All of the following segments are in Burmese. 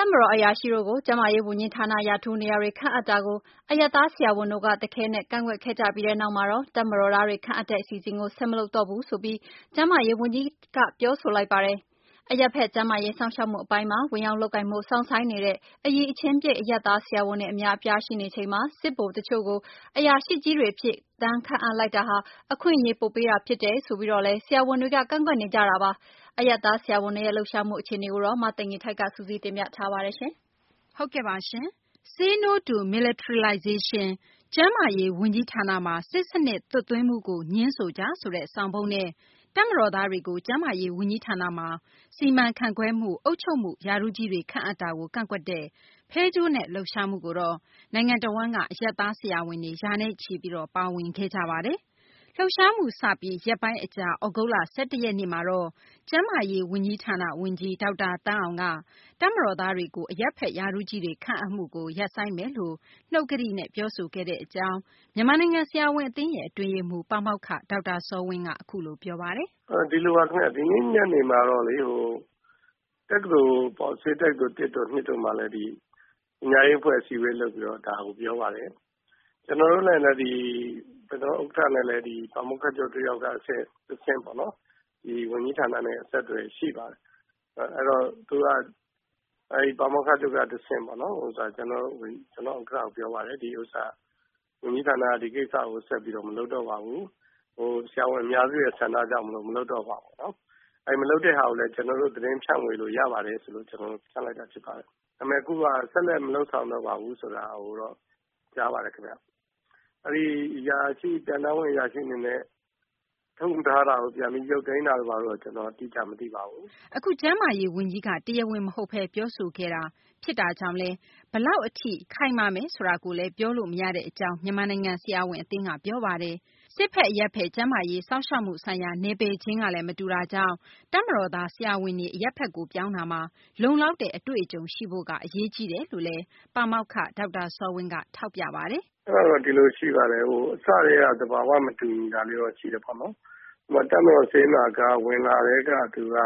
တပ်မတော်အရာရှိတို့ကိုကျန်းမာရေးဝန်ကြီးဌာနရာထူးနေရာတွေခန့်အပ်တာကိုအရပ်သားဆရာဝန်တို့ကတခဲနဲ့ကန့်ကွက်ခဲ့ကြပြီးတဲ့နောက်မှာတော့တပ်မတော်သားတွေခန့်အပ်တဲ့အစီအစဉ်ကိုဆက်မလုပ်တော့ဘူးဆိုပြီးကျန်းမာရေးဝန်ကြီးကပြောဆိုလိုက်ပါတယ်။အရပ်ဖက်ကျန်းမာရေးစောင့်ရှောက်မှုအပိုင်းမှာဝင်ရောက်လုပ်ကိုင်မှုစောင့်ဆိုင်းနေတဲ့အရည်အချင်းပြည့်အရပ်သားဆရာဝန်တွေအများအပြားရှိနေချိန်မှာစစ်ဗိုလ်တချို့ကိုအရာရှိကြီးတွေအဖြစ်တန်းခန့်အပ်လိုက်တာဟာအခွင့်အရေးပိုပေးတာဖြစ်တယ်ဆိုပြီးတော့လည်းဆရာဝန်တွေကကန့်ကွက်နေကြတာပါ။အရပ်သားဆရာဝန်တွေရဲ့လှုပ်ရှားမှုအခြေအနေကိုတော့မသိင်္ဂီထိုက်ကစူးစီးတင်ပြထားပါတယ်ရှင်။ဟုတ်ကဲ့ပါရှင်။ Say No to Militarization ကျန်းမာရေးဝန်ကြီးဌာနမှာစစ်စနစ်သွတ်သွင်းမှုကိုငြင်းဆိုကြဆိုတဲ့ဆောင်ပုဒ်နဲ့တပ်မတော်သားတွေကိုကျန်းမာရေးဝန်ကြီးဌာနမှာစီမံခန့်ခွဲမှုအုပ်ချုပ်မှုရာထူးကြီးတွေခန့်အပ်တာကိုကန့်ကွက်တဲ့ဖဲကြိုးနဲ့လှုပ်ရှားမှုကိုတော့နိုင်ငံတဝန်းကအရပ်သားဆရာဝန်တွေရာနဲ့ချီပြီးတော့ပါဝင်ခဲ့ကြပါတယ်။လှုပ်ရှားမှုစပြီးရက်ပိုင်းအကြာဩဂုတ်လ17ရက်နေ့မှာတော့ကျန်းမာရေးဝန်ကြီးဌာနဝန်ကြီးဒေါက်တာသန်းအောင်ကတပ်မတော်သားတွေကိုအရပ်ဖက်ရာထူးကြီးတွေခန့်အပ်မှုကိုရပ်ဆိုင်းမယ်လို့နှုတ်ကတိနဲ့ပြောဆိုခဲ့တဲ့အကြောင်းမြန်မာနိုင်ငံဆရာဝန်အသင်းရဲ့အတွင်းရေးမှူးပါမောက္ခဒေါက်တာစောဝင်းကအခုလိုပြောပါတယ်။ဒီလိုပါခင်ဗျဒီနေ့ညနေမှာတော့လေတက္ကသိုလ်ပေါ့ဆေးတက္ကသိုလ်1တို့2တို့မှာလည်းဒီအများကြီးဖွဲ့အစည်းအဝေးလုပ်ပြီးတော့ဒါကိုပြောပါတယ်။ကျွန်တော်တို့လည်းကျွန်တော်ဥက္ကဋ္ဌနဲ့လည်းဒီပါမောက္ခချုပ်တယောက်ကအဆင့်ပေါ့နော်ဒီဝန်ကြီးဌာနနဲ့အဆက်အသွယ်ရှိပါတယ်။အဲ့တော့သူကအဲဒီပါမောက္ခချုပ်ကတစ်ဆင့်ပေါ့နော်ကျွန်တော်ဥက္ကဋ္ဌကိုပြောပါတယ်ဒီဥစ္စာဝန်ကြီးဌာနကဒီကိစ္စကိုဆက်ပြီးတော့မလုပ်တော့ပါဘူးဆရာဝန်အများစုရဲ့ဆန္ဒကြောင့်မလုပ်တော့ပါဘူးနော်အဲဒီမလုပ်တဲ့ဟာကိုလည်းကျွန်တော်တို့သတင်းဖြန့်ဝေလို့ရပါတယ်ဆိုလို့ကျွန်တော်တို့ဖြန့်လိုက်တာဖြစ်ပါတယ်ဒါပေမဲ့အခုကဆက်လက်မလုပ်ဆောင်တော့ပါဘူးဆိုတာဟိုတော့ကြားပါတယ်ခင်ဗျအဲဒီရာရှိတန်တန်းဝင်ရာရှိနေနဲ့ထုတ်ထားတာကိုပြန်ပြီးရုပ်သိမ်းတာတော့ကျွန်တော်တိကျမသိပါဘူးအခုကျမ်းမာရေးဝန်ကြီးကတရားဝင်မဟုတ်ဘဲပြောဆိုခဲ့တာဖြစ်တာကြောင့်လဲဘလောက်အထိခိုင်မာမယ်ဆိုတာကိုလည်းပြောလို့မရတဲ့အကြောင်းမြန်မာနိုင်ငံဆရာဝန်အသင်းကပြောပါတယ်စစ်ဖက်အရက်ဖက်ကျမ်းမာရေးစောင့်ရှောက်မှုဆိုင်ရာနေပယ်ချင်းကလည်းမတူတာကြောင့်တပ်မတော်သားဆရာဝန်တွေအရက်ဖက်ကိုပြောင်းတာမှာလုံလောက်တဲ့အတွေ့အကြုံရှိဖို့ကအရေးကြီးတယ်လို့လည်းပါမောက္ခဒေါက်တာစောဝင်းကထောက်ပြပါတယ်အဲ့တော့ဒီလိုရှိပါတယ်အစတွေကသဘာဝမတူတာလေးတော့ရှိတယ်ပေါ့နော်တပ်မတော်စေနာကဝင်လာတဲ့ကသူက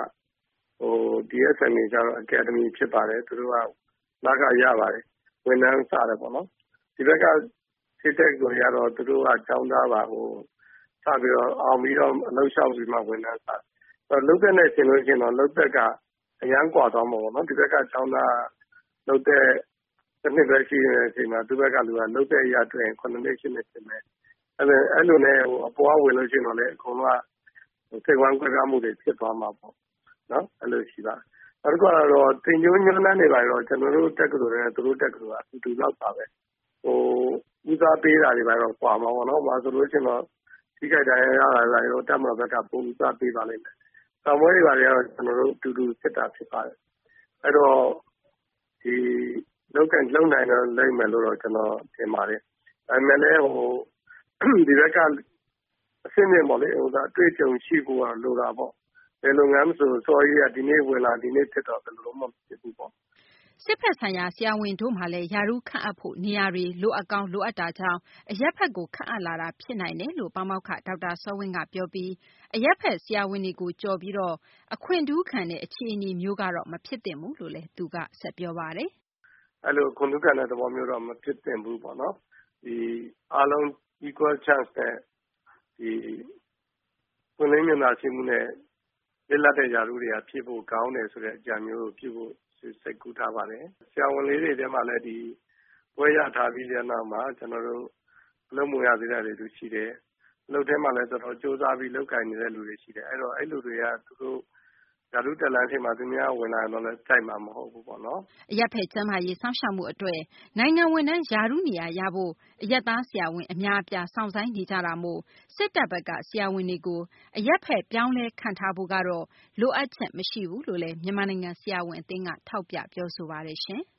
DSMA ကျတော့ Academy ဖြစ်ပါတယ်သူတို့ကလကရပါတယ်ဝန်ထမ်းစားတယ်ပေါ့နော်ဒီဘက်ကစစ်တပ်ကိုရတော့သူတို့ကចောင်းသားပါစပြီးတော့အောင်ပြီးတော့အလုပ်လျှောက်ပြီးမှဝန်ထမ်းစားလုပ်တဲ့နဲ့ရှင်လို့ရှင်တော့လုပ်သက်ကအရန်กว่าသွားမှာပေါ့နော်ဒီဘက်ကចောင်းသားလုပ်တဲ့တစ်နှစ်ပဲရှိနေတဲ့အချိန်မှာသူဘက်ကလူကလုပ်တဲ့ရအတွင်း9နှစ်8နှစ်ပြင်မယ်အဲ့လိုနဲ့အပေါ်ဝင်လို့ရှိရင်တော့လေအကုန်လုံးကစိတ်ဝမ်းကွဲပြားမှုတွေဖြစ်သွားမှာပေါ့နော်အဲ့လိုရှိပါနောက်တစ်ခုကတော့တင်ကျိုးညွှန်းနှန်းနေပါတော့ကျွန်တော်တို့တက္ကသိုလ်နဲ့သူတို့တက္ကသိုလ်ကအတူလောက်ပါပဲဦးစားပေးတာတွေပါတော့ကွာမှာပေါ့နော်ဆိုလို့ရှိရင်တော့ဒီကိစ္စရရတာရောတက်မှာဘက်ကပုံဦးစားပေးပါလိမ့်မယ်။ဆောင်းပွဲတွေပါတွေကတော့ကျွန်တော်တို့အတူတူစစ်တာဖြစ်ပါတယ်။အဲ့တော့ဒီလုံနိုင်တော့လိမ့်မယ်လို့တော့ကျွန်တော်ထင်ပါတယ်။ဒါပေမဲ့လည်းဒီဘက်ကအဆင့်မြင့်ပေါ့လေအတွေ့အကြုံရှိဖို့ကလိုတာပေါ့။ဘယ်လုပ်ငန်းဆိုစော်ကြီးကဒီနေ့ဝင်လာဒီနေ့ဖြစ်တော့ဘယ်လိုမှမဖြစ်ဘူးပေါ့။စစ်ဖက်ဆိုင်ရာဆရာဝန်တို့မှလည်းယာရုခန့်အပ်ဖို့နေရာတွေလိုအပ်ကောင်းလိုအပ်တာကြောင့်အရက်ဖက်ကိုခန့်အပ်လာတာဖြစ်နိုင်တယ်လို့ပါမောက္ခဒေါက်တာစောဝင်းကပြောပြီးအရက်ဖက်ဆရာဝန်တွေကိုကြော်ပြီးတော့အခွင့်ထူးခံတဲ့အခြေအနေမျိုးကတော့မဖြစ်သင့်ဘူးလို့လည်းသူကဆက်ပြောပါတယ်။အဲ့လိုခွင့်ထူးခံတဲ့သဘောမျိုးတော့မဖြစ်သင့်ဘူးပေါ့နော်။ဒီအားလုံး equal chance နဲ့ဒီပွင့်လင်းမြင်သာရှိမှုနဲ့လက်လက်တဲ့ယာရုတွေကဖြစ်ဖို့ကောင်းတယ်ဆိုတဲ့အကြံမျိုးကိုပြုဖို့စိတ်ကူးထားပါတယ်ဆရာဝန်လေးတွေထဲမှာလည်းဒီဘွဲရထားပြီးတဲ့နောက်မှာကျွန်တော်တို့လုံမှုရသေးတဲ့လူရှိတယ်လုပ်ထဲမှာလည်းတော်တော်စူးစမ်းပြီးလုပ်ကင်နေတဲ့လူတွေရှိတယ်အဲ့တော့အဲ့လူတွေကသူတို့ယာရုတက်လန်းထဲမှာသူများဝင်လာတော့လည်းကြိုက်မှာမဟုတ်ဘူးပေါ့နော်အရက်ဖက်ကျမ်းမာရေးစောင့်ရှောက်မှုအတွက်နိုင်ငံဝန်ထမ်းယာရုနေရာရဖို့အရက်သားဆရာဝန်အများအပြားစောင့်ဆိုင်းနေကြတာမို့စစ်တပ်ဘက်ကဆရာဝန်တွေကိုအရက်ဖက်ပြောင်းလဲခံထားဖို့ကတော့လိုအပ်ချက်မရှိဘူးလို့လည်းမြန်မာနိုင်ငံဆရာဝန်အသင်းကထောက်ပြပြောဆိုပါတယ်ရှင်။